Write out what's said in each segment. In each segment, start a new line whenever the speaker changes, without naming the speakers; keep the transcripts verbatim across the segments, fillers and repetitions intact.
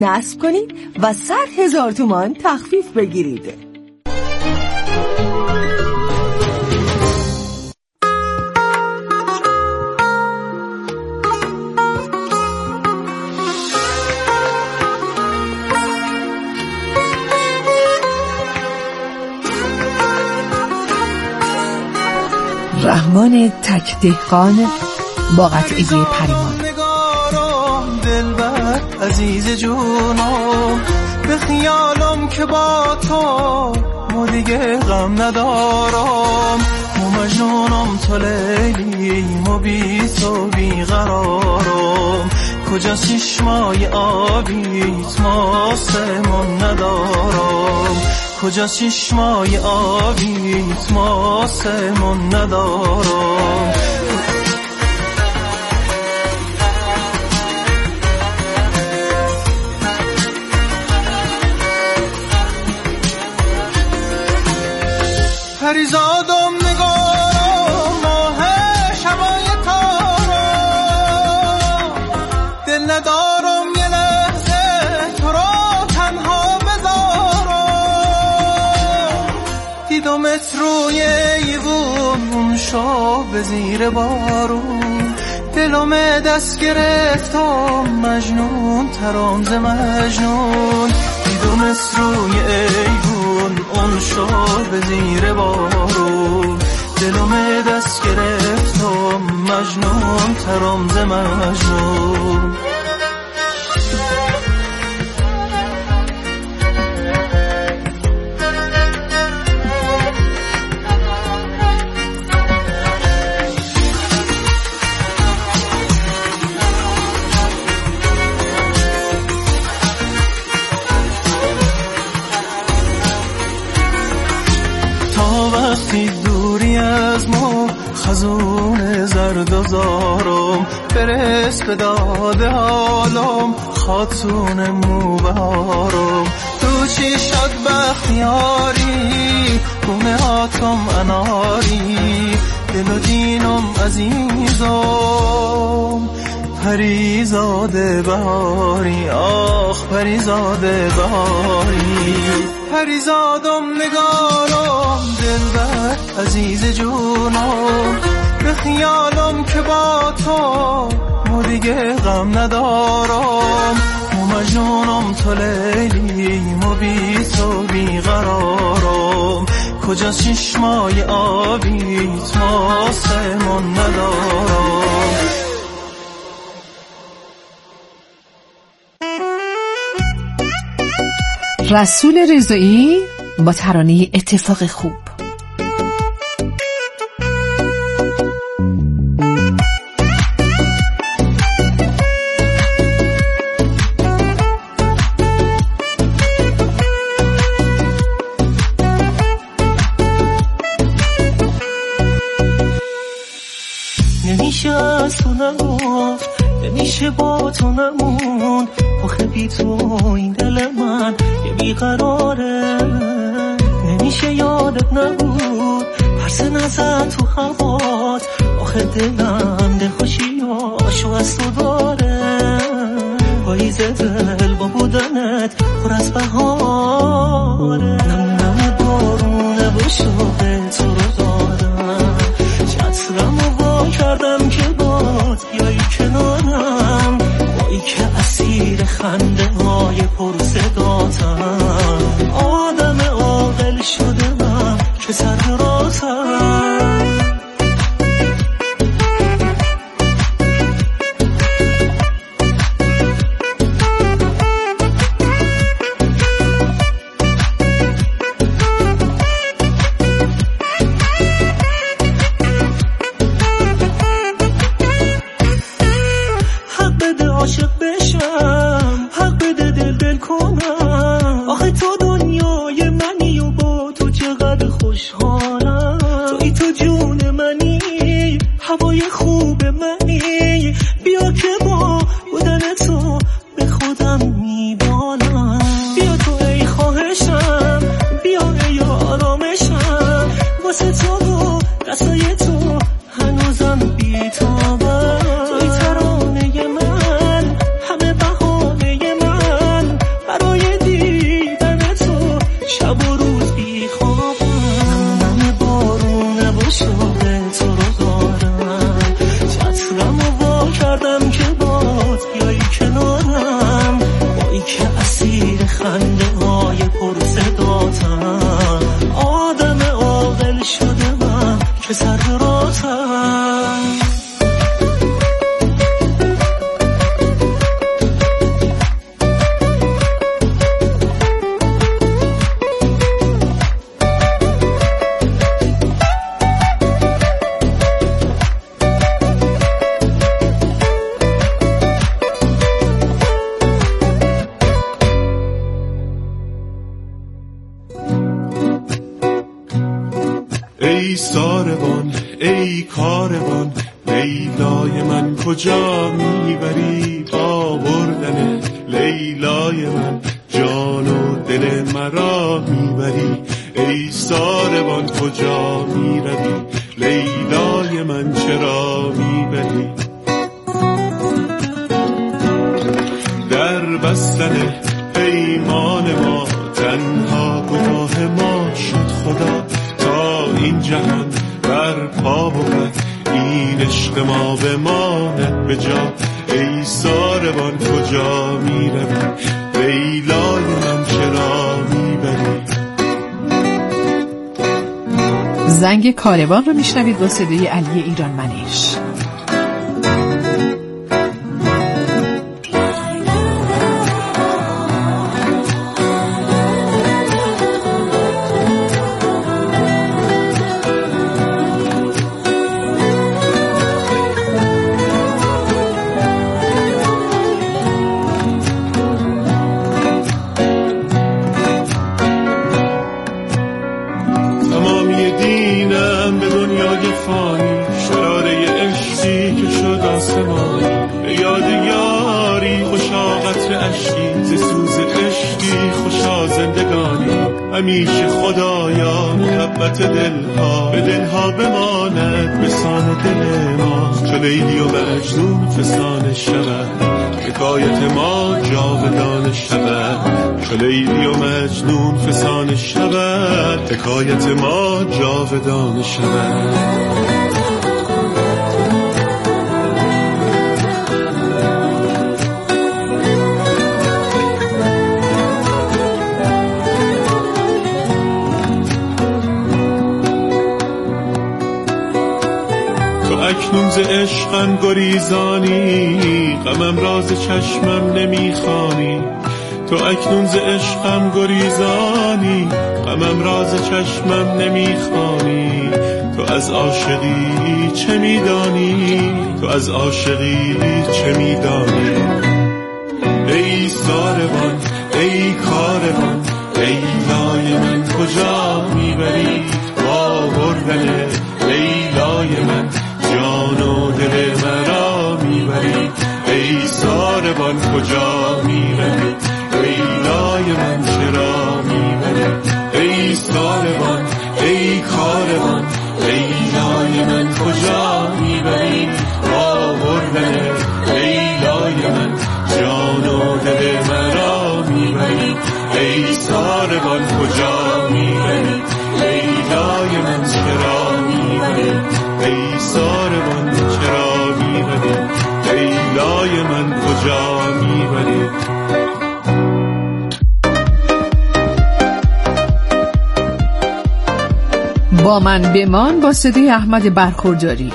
نصب کنید و صد هزار تومان تخفیف بگیرید. رحمان تک دهقان با قطعه پریمان.
دلبر عزیز جونم به خیالم که با تو ما دیگه غم ندارم، ما مجنونم تو لیلی ما بی تو بی قرارم، کجا چشمای آبیت ما سمون ندارم، کجا چشمای آبیت ما سمون ندارم. پریزادم نگارم ماه شبای تارم، دل ندارم یه لحظه تو را تنها بذارم، دیدمت روی ایوون اون شب به زیر بارون، دلم دست گرفتم مجنون ترام ز مجنون، دیدمت روی ایوون اون شب به زیر بارون، دلم دست گرفتم مجنون ترام ز مجنون. وقتی دوری از ما خزون زرد و زارم، برس به داده حالم خاتون موبهارم، تو چی شد بختیاری گونه هاتم اناری، دل و دینم عزیزم پریزاده بهاری، آخ پریزاده بهاری، پریزادم نگارم دلبر عزیز جونم به خیالم که با تو ما دیگه غم ندارم، ما مجنونم تو لیلی ما بی تو بی قرارم، کجا چشمای آبیت ما سمون ندارم.
رسول رضایی با ترانه اتفاق خوب.
نمیشه از تو نگفت، نمیشه با تو نمون، آخه بی تو این دل من یه بیقراره، نمیشه یادت نبود پرسه نزد تو هوات، آخه دلم دل خوشیاشو از تو داره، پاییز دل با بودنت پر از بهاره، نم نم بارونه و شوق تو رو دارم، چترم و وا کردم که باد بیایی کنارم، بایی که اسیر خنده های پر صداتم، آدم عاقل شدم که سر راسم. عاشق بشم، حق بده دل دل کنم، آخه تو دنیای منی و با تو چقدر خوشحالم، توی تو
ای ساربان ای کاروان لیلای من کجا میبری؟ با بردن لیلای من جان و دل مرا میبری. ای ساربان کجا میروی؟ لیلای من چرا میبری؟ در بستن پیمان ما تنها گناه ما شد خدا، تا این جهان بر پا بود این عشق ما بماند به جا. ای ساربان کجا میروی؟ لیلای من چرا میبری؟
زنگ کاروان رو میشنوید با صدای علی ایرانمنش.
همیشه خدایا محبت دلها به دلها بماند بسان دل ما. چو لیلی و مجنون فسانه شود حکایت ما جاودانه شود. چو لیلی و مجنون فسانه شود حکایت ما جاودانه شود. اکنون ز عشقم گریزانی غمم راز چشمم نمیخوانی. تو اکنون ز عشقم گریزانی غمم راز چشمم نمیخوانی. تو از عاشقی چه میدانی؟ تو از عاشقی چه میدانی؟ ای ساربان ای کاروان لیلای من کجا میبری؟ با بردن لیلای من جان و دل مرا میبری. ای ساربان کجا میروی؟ لیلای من چرا میبری؟ ای ساربان ای کاروان لیلای من کجا میبری؟ با بردن لیلای من جان و دل مرا میبری. ای ساربان کجا میبری؟ لیلای من چرا میبری؟ ای ساربان چرا میبری؟ لیلای من کجا میبری؟
با من بمان با صدای احمد برخورداری.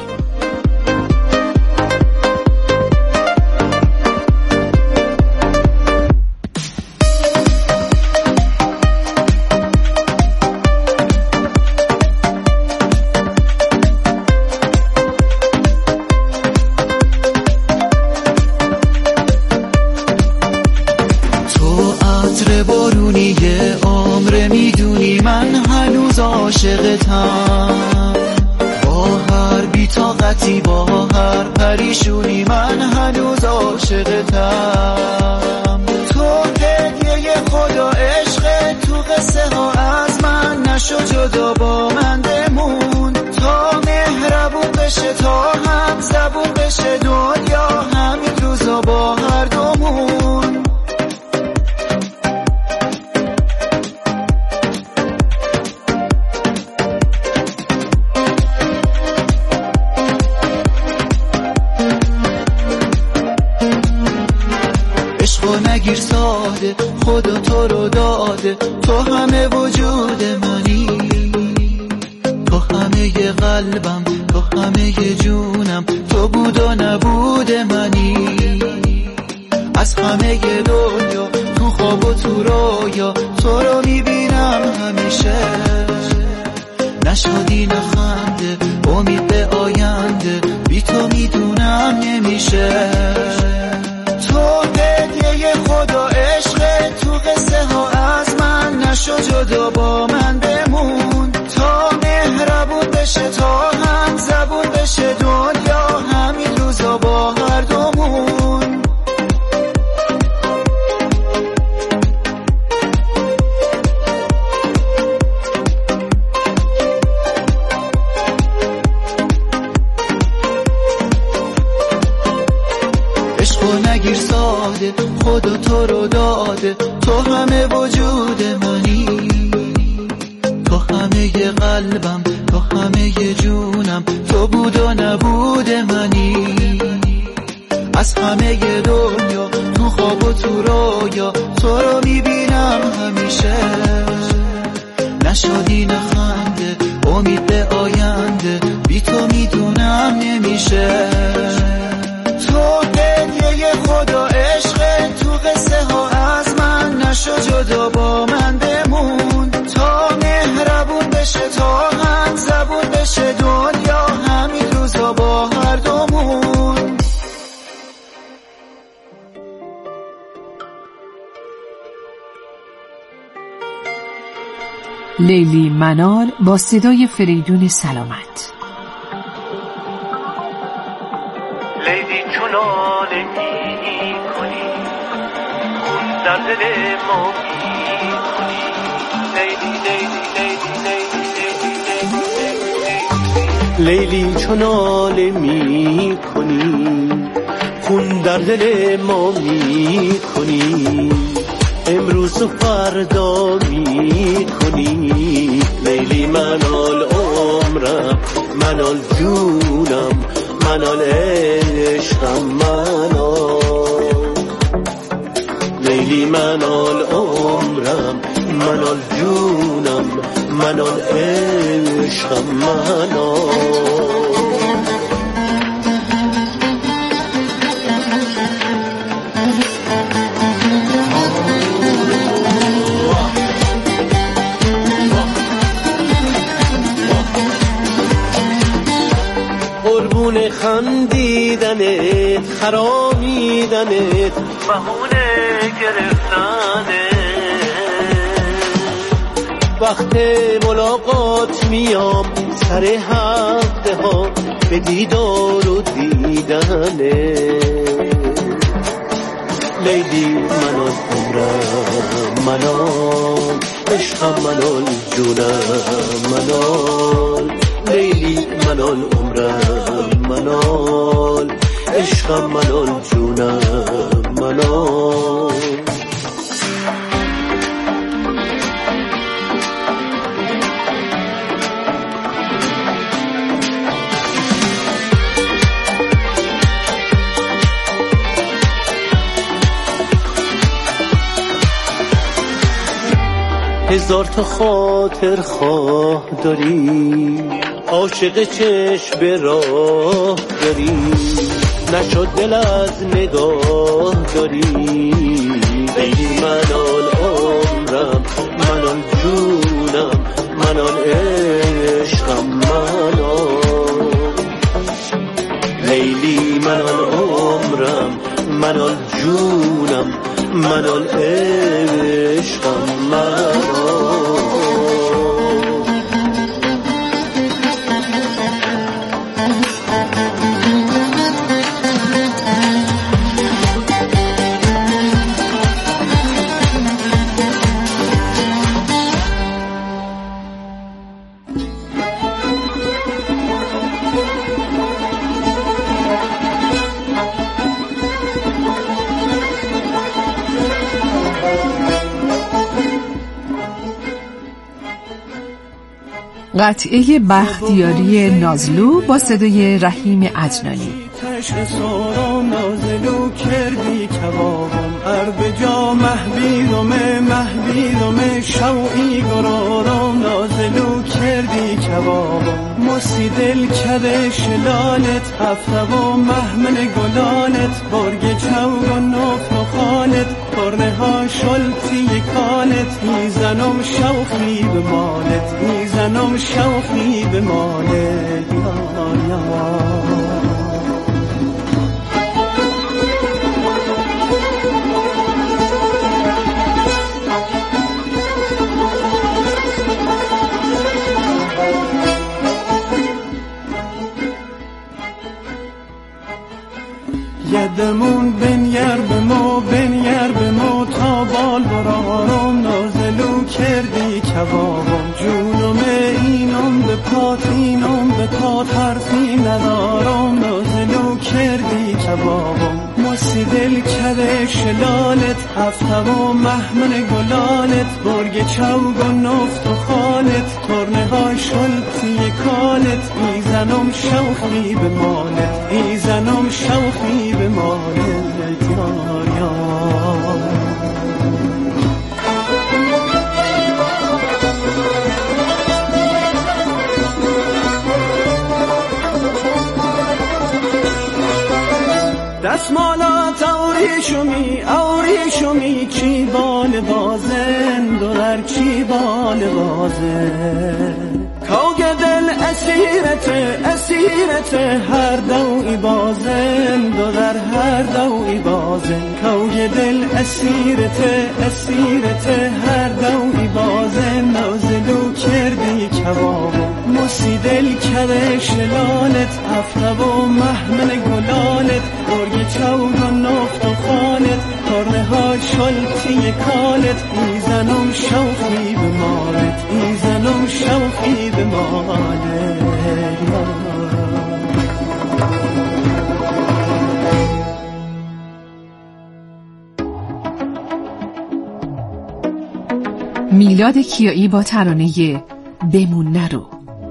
عاشقتم با هر بی‌طاقتی با هر پریشونی من هنوز عاشقتم. تو هدیه خدا عشق تو قصه ها از من نشو جدا با من بمون. تا مهربون بشه تا هم زبون بشه دنیا همین روزا با هر دومون. نگیر ساده خدا تو رو داده، تو همه وجود منی، تو همه قلبم، تو همه جونم، تو بود و نبود منی. از همه دنیا تو خواب و تو رویا تو رو میبینم همیشه. نشادی نخنده امید به آینده بی تو میدونم نمیشه. تو هدیه خدا عشق تو قصه ها از من نشو جدا با من بمون. تا مهربون بشه داده، تو همه وجود منی، تو همه قلبم، تو همه جونم، تو بود و نبود منی. از همه دنیا تو خواب و تو رویا تو رو میبینم همیشه، نشادی نخنده امید به آینده، بی تو میدونم نمیشه. تو هدیه خدا عشق، تو قصه ها از من نشو جدا با من بمون، تا مهربون بشه تا هم زبون بشه دنیا، همین روزا با هر دومون.
لیلی منال با صدای فریدون سلامت.
لیلی چونان می کنی، خون در دل ما می کنی، لیلی لیلی لیلی لیلی لیلی چونان می کنی، خون در دل ما می کنی، امروز و فردا می کنی. لیلی منال عمرم، منال جونم، منال عشقم، منال لیلی منال عمرم، منال جونم، منال عشقم، منال. قربون خندیدنت، خرامیدنت، بهونه گرفتنت، وقت ملاقات میام سر هفته ها به دیدار و دیدنت. لیلی منال عمرم، منال عشقم، منال جونم، منال لیلی منال عمرم، منال عشقم، منال جونم، منال. هزار تا خاطر خواه داری، عاشق چشم به راه داری، نشد دل از نگاه داری. لیلی منال عمرم، منال جونم، منال عشقم، منال لیلی منال عمرم، منال جونم، منال عشقم، منال.
قطعه بختیاری نازلو با صدای رحیم عدنانی.
تشک سارم نازلو کردی کبابم، عرب جا محبیرم محبیرم، شوعی قرارم نازلو کردی کبابم. مسی دل کده شلالت، هفته و محمل گلالت، برگ چوگ و نفت و خالت، پرنه ها شلطی کالت، میزنم شوخی به مالت، میزنم شوخی به مالت. یا یا یدمون بنیر به ما بنیر به ما، تا بال برارم نازلو کردی کبابم. جونم اینم به پات اینم به پات، حرفی ندارم نازلو کردی کبابم. مسی دل کده شلالت، هفته و محمن گلانت، برگ چوگ و نفت و خالت، ترنه های شلطی کالت، ایزنم شوخی به مالت، ایزنم شوخی به مالت یار یار. دستمالات اوریشمی اوریشمی چی بال بازن دلر چی بال بازن کوگ دل اسیرت اسیرت هر دوی بازن دلر هر دوی بازن کوگ دل اسیرت اسیرت هر دوی بازن نازلو کردی کباب موسی دل کده شلالت هفته و محمن گلالت برگ چوگ و نفت و خالت ترنه ها شلطی کالت ایزنم شوخی به مالت ایزنم شوخی به مالت.
میلاد کیایی با ترانه بمون نرو.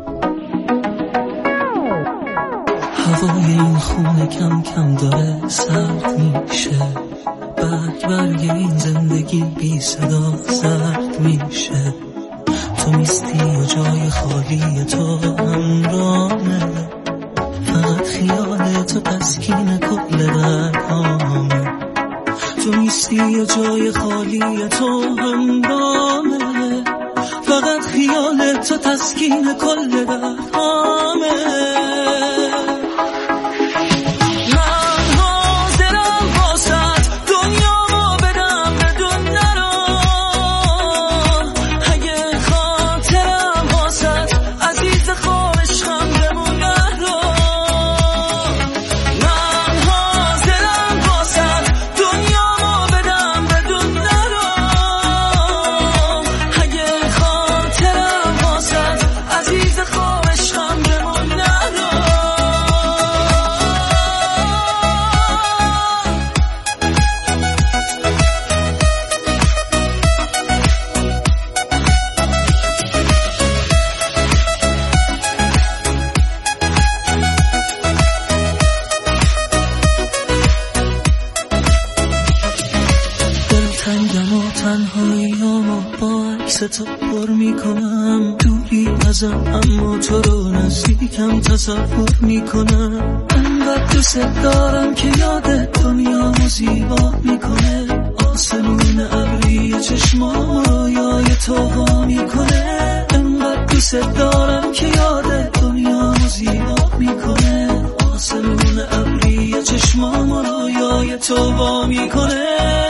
هوای این خونه کم کم داره سرد میشه، برگ برگ این زندگی بی صدا سرد میشه، تو میستی و جای خالی تو همرامه، فقط خیال تو تسکین کل برهامه، تو میستی و جای خالی تو همرامه، فقط خیال تو تسکین کل برهامه. تو پر میکنم دوری ازم اما تو رو نزدیکم تصور میکنم، انقدر دوست دارم که یاد دنیامو زیبا میکنه، آسمون ابری چشمام رویای تو وا میکنه، انقدر دوست دارم که یاد دنیامو زیبا میکنه، آسمون ابری چشمام رویای تو وا میکنه.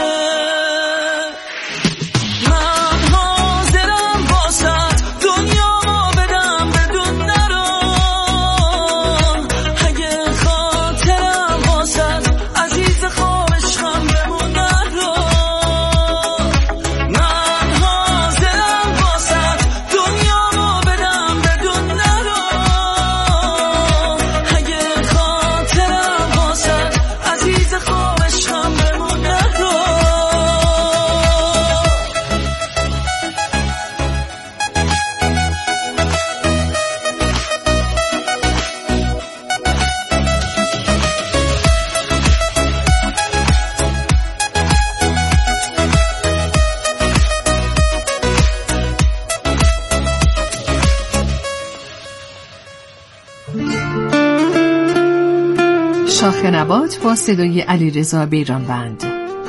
شاخ نبات با صدای علیرضا بیرانوند.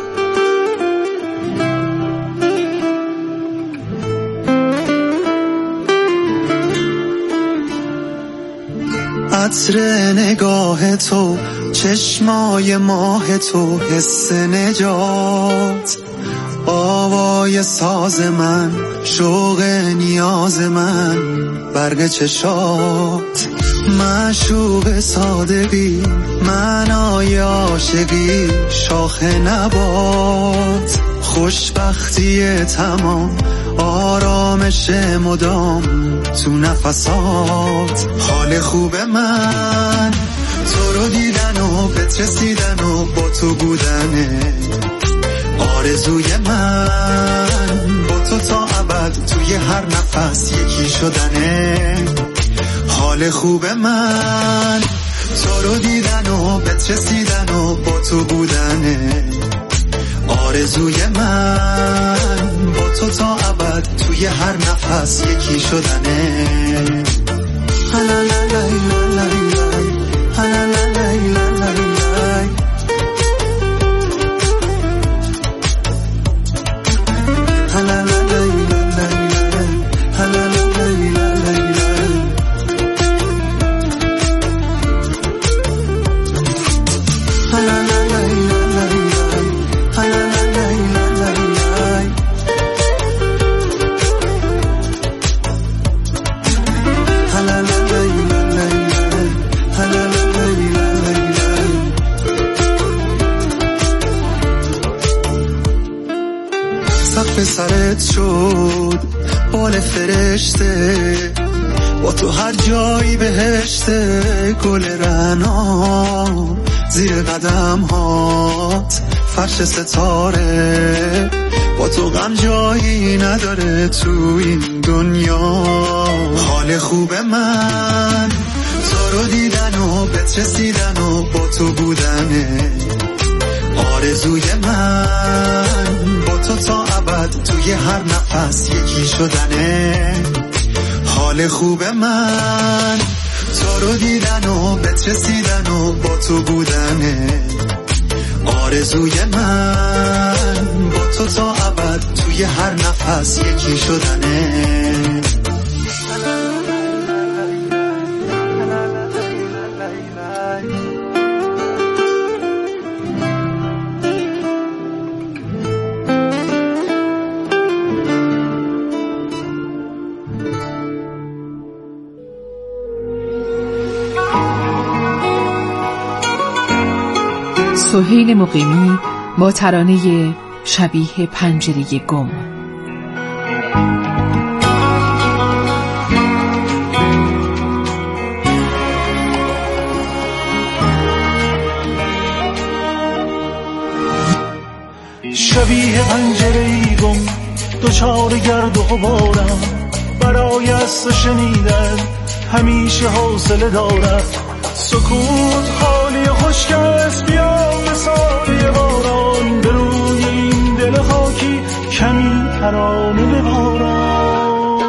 عطر نگاه تو، چشمای ماه تو، حس نجات، آوای ساز من، شوق نیاز من، برگ چشات، معشوق صادقی، معنای عاشقی، شاخ نبات، خوشبختی تمام، آرامش مدام تو نفسات، حال خوب من تو رو دیدن و بهت رسیدن و با تو بودنه، آرزوی من با تو تا ابد توی هر نفس یکی شدنه. حال خوب من تو رو دیدن و بهت رسیدن و با تو بودنه. آرزوی من با تو تا ابد توی هر نفس یکی شدنه. سقف سرت شد بال فرشته، با تو هر جایی بهشته. گل رعنا زیر قدم هات فرش ستاره، با تو غم جایی نداره تو این دنیا. حال خوب من تو رو دیدن و بهت رسیدن و با تو بودنه. آرزوی من با تو تا ابد توی هر نفس یکی شدنه. حال خوب من تو رو دیدن و بهت رسیدن و با تو بودنه. آرزوی من با تو تا ابد توی هر نفس یکی شدنه.
سهیل مقیمی با ترانه شبیه پنجره گم.
شبیه پنجره گم دوچار گرد و غبارم، برای از تو شنیدن همیشه حوصله دارم. سکوت خالی خشک است، بیا به سایه باران، به روی این دل خاکی کمی ترانه بباران.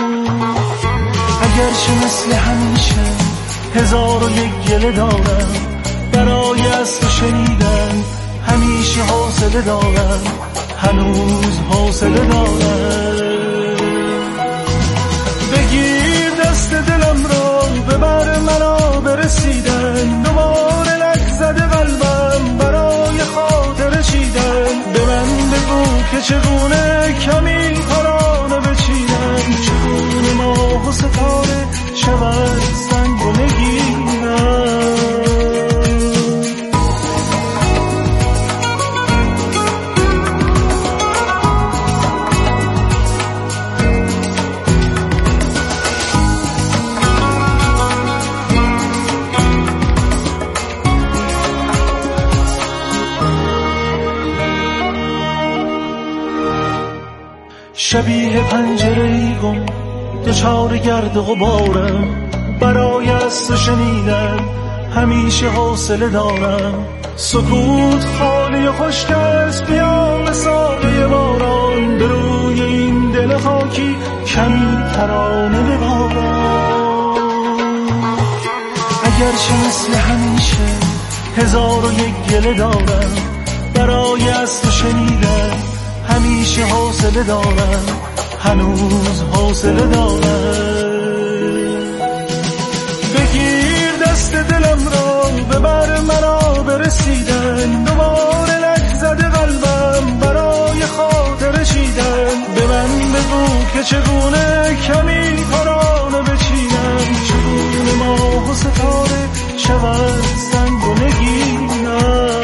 اگرچه مثل همیشه هزار و یک گله دارم، برای از تو شنیدن همیشه حوصله دارم، هنوز حوصله دارم. بگیر دست دلم را ببر منو برسیدن، دوباره لک زده قلبم برای خاطر چیدن. به من بگو که چگونه کمی ترانه بچینم، چگونه ماه و ستاره شود سنگ و نگینم. شبیه پنجره گم دوچار گرد و غبارم، برای از تو شنیدن همیشه حوصله دارم. سکوت خالی و خشک است، بیا به سایه باران، به روی این دل خاکی کمی ترانه بباران. اگرچه مثل همیشه هزار و یک گله دارم، برای از تو شنیدن همیشه حوصله دارم، هنوز حوصله دارم. بگیر دست دلم را ببر مرا برسیدن، دوباره لک زده قلبم برای خاطر چیدن. به من بگو که چگونه کمی ترانه بچینم، چگونه ماه و ستاره شود سنگ و نگینم.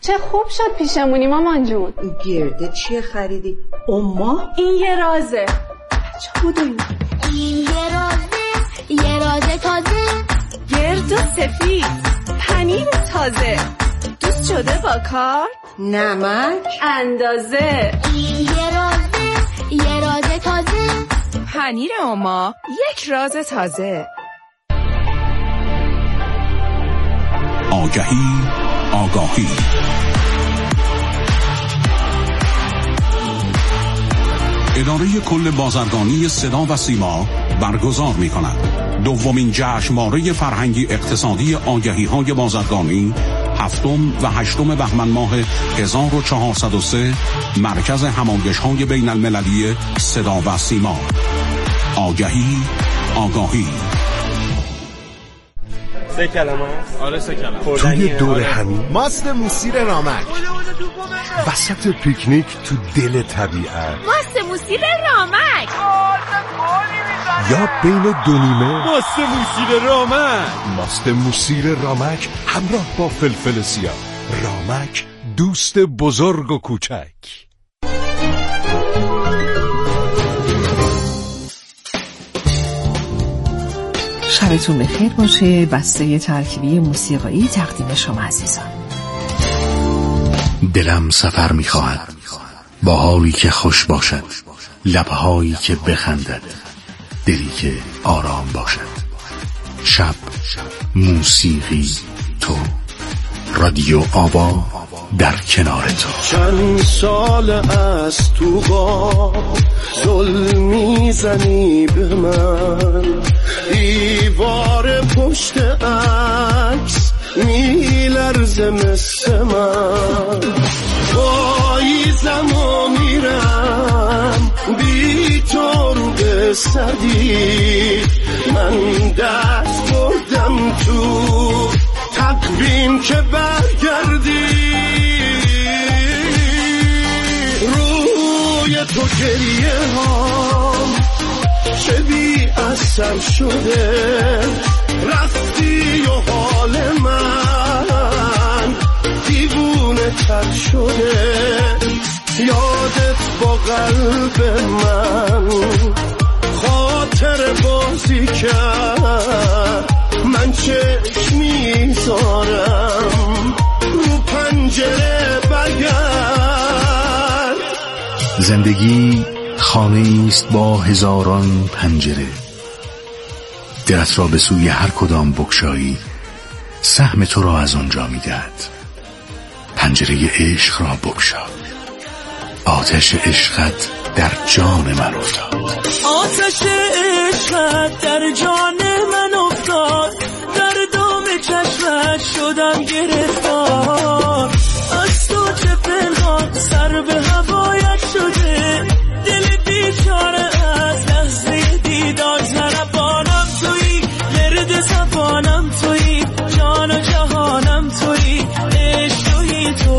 چه خوب شد پیشمونی مامان جون.
گرده چیه خریدی؟ اما
این یه رازه.
چه بوده این؟
این یه رازه، یه رازه تازه،
گرد و سفید، پنیر تازه، دوست شده با کار،
نمک
اندازه.
این یه رازه، یه رازه تازه،
پنیر اما یک راز تازه.
آگهی آگاهی اداره کل بازرگانی صدا و سیما برگزار می کند دومین جشنواره فرهنگی اقتصادی آگهی های بازرگانی هفتم و هشتم بهمن ماه هزار و چهارصد و سه مرکز همایش های بین المللی صدا و سیما. آگهی آگاهی.
سه کلمه است؟
آره سه کلمه.
توی دور همین ماست موسیر رامک، وسط پیکنیک تو دل طبیعت،
ماست موسیر رامک،
یا بین دو نیمه
ماست موسیر رامک.
ماست موسیر رامک همراه با فلفل سیاه. رامک دوست بزرگ و کوچک.
شبتون بخیر باشه. بسته ترکیبی موسیقایی تقدیم شما عزیزان.
دلم سفر می‌خواهد با حالی که خوش باشد، لب‌هایی که بخندد، دلی که آرام باشد. شب موسیقی تو، رادیو آوا در کنار تو.
چند سال از تو با ظلم میزنی به من، دیوار پشت عکس میلرزه مثل من، پاییزم و میرم بی تو رو به سدی، من دست بردم تو تقویم که برگردی، روی تو گریه هام چه بی اثر شده، رفتی و حال من دیوونه تر شده، یادت با قلب من خاطر بازی کرد، من چشم میذارم رو پنجره برگرد.
زندگی خانه است با هزاران پنجره، دلت را به سوی هر کدام بگشایی سهم تو را از آنجا میدهد. پنجره عشق را بگشا، آتش عشقت در جان من افتاد.
آتش عشقت در جان من افتاد، در دام چشمت شدم گرفتار.